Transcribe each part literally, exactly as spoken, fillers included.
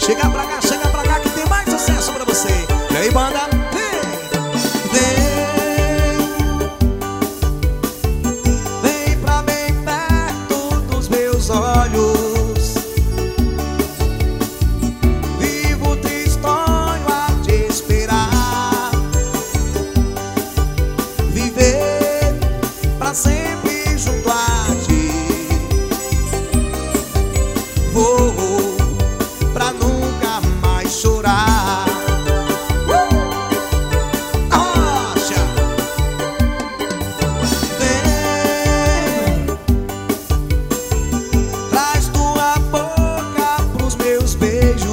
Chega pra cá, chega pra cá que tem mais sucesso pra você. E aí, banda, vem, vem, vem pra bem perto dos meus olhos. Vivo tristonho a te esperar. Viver pra sempre junto a ti. Vou pra nunca mais chorar. Rocha, vem, traz tua boca pros meus beijos.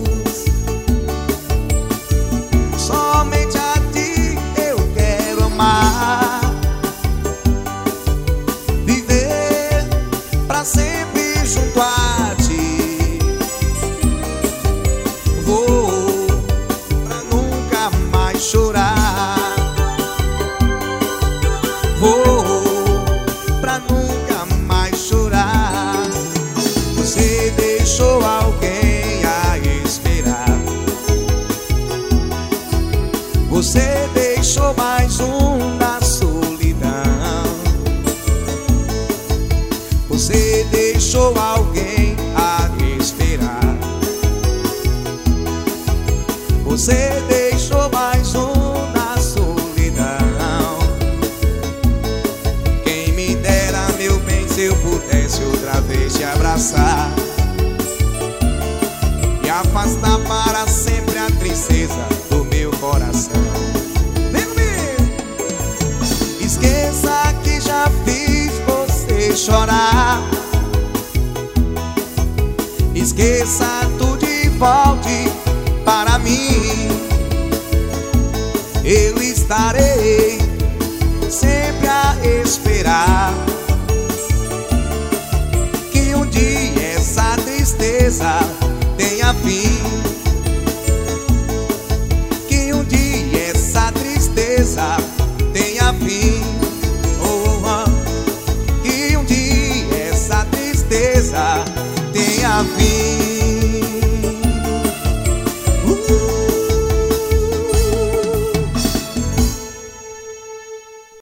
Somente a ti eu quero amar. Viver pra sempre junto a ti. Vou pra nunca mais chorar. Vou pra nunca mais chorar. Você deixou alguém a esperar. Você deixou mais um na solidão. Você deixou alguém a esperar. Você deixou mais um na solidão. Quem me dera, meu bem, se eu pudesse outra vez te abraçar e afastar para sempre a tristeza do meu coração. Vem comigo! Esqueça que já fiz você chorar. Esqueça tudo e volte para mim. Eu estarei sempre a esperar que um dia essa tristeza tenha fim. Que um dia essa tristeza tenha fim. Oh, oh. Que um dia essa tristeza tenha fim.